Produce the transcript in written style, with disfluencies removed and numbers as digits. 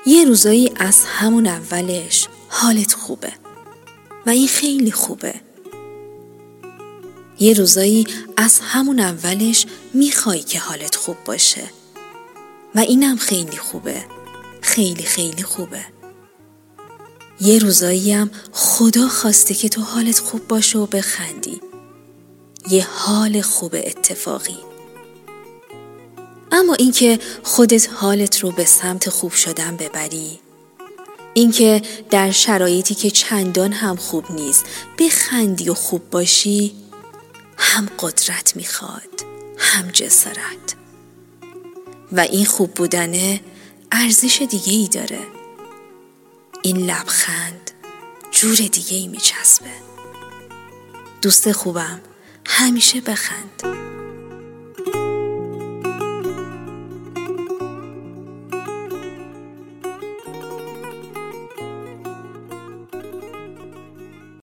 یه روزایی از همون اولش حالت خوبه و این خیلی خوبه. یه روزایی از همون اولش میخوای که حالت خوب باشه و اینم خیلی خوبه، خیلی خیلی خوبه. یه روزایی هم خدا خواسته که تو حالت خوب باشه و بخندی، یه حال خوب اتفاقی. اما اینکه خودت حالت رو به سمت خوب شدن ببری، اینکه در شرایطی که چندان هم خوب نیست بخندی و خوب باشی، هم قدرت میخواد هم جسارت. و این خوب بودنه ارزش دیگه ای داره. این لبخند جور دیگه ای میچسبه. دوست خوبم، همیشه بخند.